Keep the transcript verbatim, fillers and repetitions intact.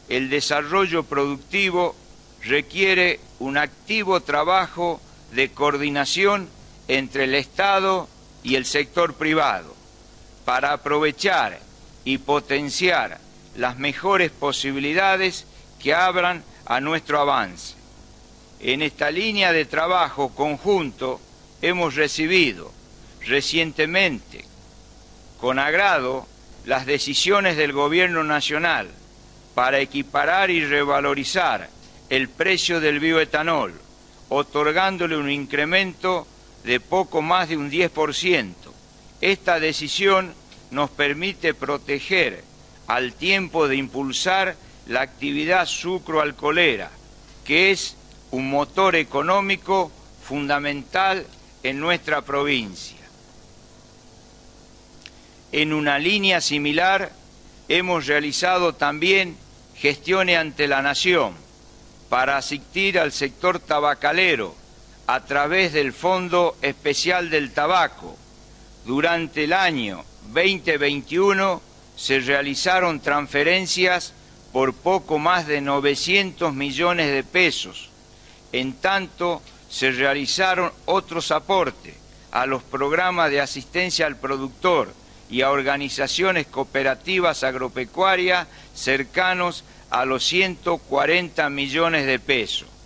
el desarrollo productivo requiere un activo trabajo de coordinación entre el Estado y el sector privado para aprovechar y potenciar las mejores posibilidades que abran a nuestro avance. En esta línea de trabajo conjunto hemos recibido recientemente con agrado las decisiones del Gobierno Nacional para equiparar y revalorizar el precio del bioetanol, otorgándole un incremento de poco más de un diez por ciento. Esta decisión nos permite proteger al tiempo de impulsar la actividad sucroalcoholera, que es un motor económico fundamental en nuestra provincia. En una línea similar, hemos realizado también gestiones ante la Nación para asistir al sector tabacalero a través del Fondo Especial del Tabaco. Durante el año veinte veintiuno se realizaron transferencias por poco más de novecientos millones de pesos. En tanto, se realizaron otros aportes a los programas de asistencia al productor y a organizaciones cooperativas agropecuarias cercanos a los ciento cuarenta millones de pesos.